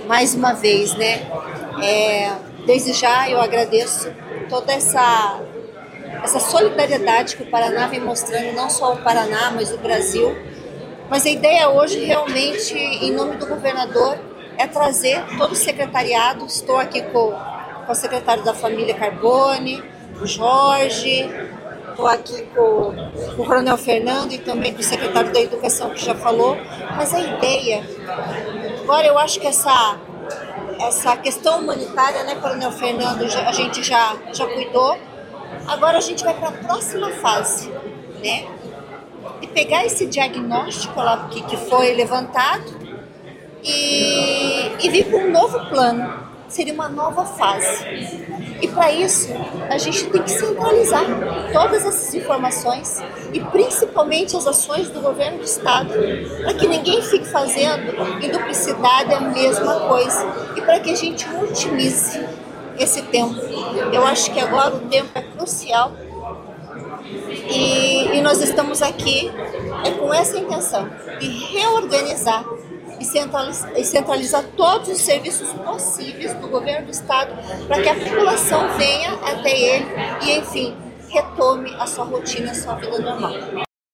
mais uma vez, né? Desde já eu agradeço toda essa solidariedade que o Paraná vem mostrando, não só o Paraná, mas o Brasil. Mas a ideia hoje, realmente, em nome do governador, é trazer todo o secretariado. Estou aqui com o secretário da Família Carbone, o Jorge, estou aqui com o Coronel Fernando e também com o secretário da Educação, que já falou. Mas a ideia, agora eu acho que essa questão humanitária, né, Coronel Fernando, a gente já cuidou. Agora a gente vai para a próxima fase, né? E pegar esse diagnóstico lá que foi levantado e vir com um novo plano. Seria uma nova fase. E para isso, a gente tem que centralizar todas essas informações e principalmente as ações do governo do estado, para que ninguém fique fazendo em duplicidade a mesma coisa e para que a gente otimize esse tempo. Eu acho que agora o tempo é crucial e nós estamos aqui com essa intenção de reorganizar e centralizar todos os serviços possíveis do governo do estado para que a população venha até ele e, enfim, retome a sua rotina, a sua vida normal.